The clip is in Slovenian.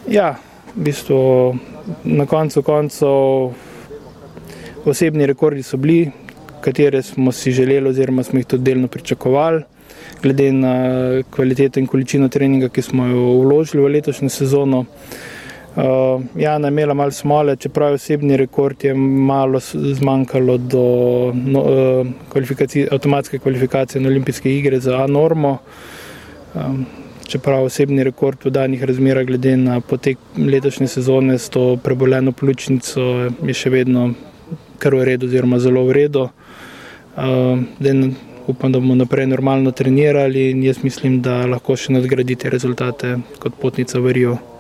Ja, v bistvu na koncu koncev osebni rekordi so bili, katere smo si želeli oziroma smo jih tudi delno pričakovali, glede na kvaliteto in količino treninga, ki smo jo vložili v letošnjo sezono. Jana je imela malo smole, čeprav osebni rekord je malo zmanjkalo do avtomatske kvalifikacije na olimpijske igre za A-normo. Čeprav osebni rekord v danih razmerah glede na potek letošnje sezone s to preboljeno pljučnico je še vedno kar v redu oziroma zelo v redu. Upam, da bomo naprej normalno trenirali in jaz mislim, da lahko še nadgradite rezultate kot potnica v Rio.